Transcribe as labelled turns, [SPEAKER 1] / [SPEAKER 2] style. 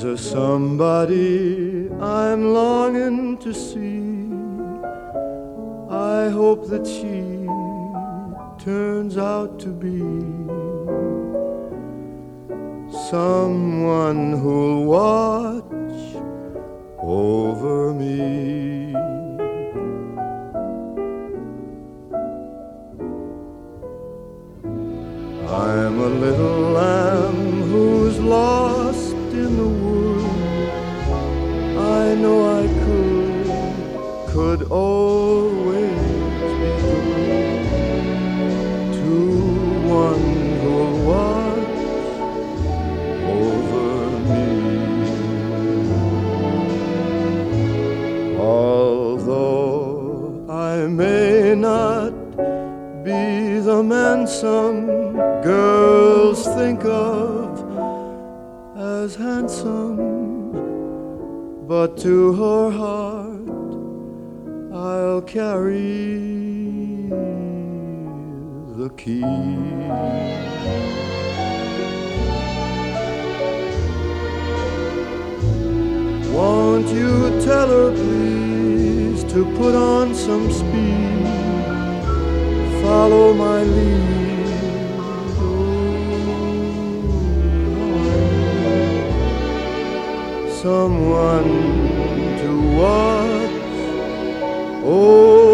[SPEAKER 1] There's a somebody I'm longing to see. I hope that she turns out to be someone who'll watch over me. I'm a little lamb who's lost in the wood. I know I could always be good to one who'll watch over me. Although I may not be the man some girls think of as handsome, but to her heart I'll carry the key. Won't you tell her please to put on some speed, follow my lead. Someone to watch. Oh.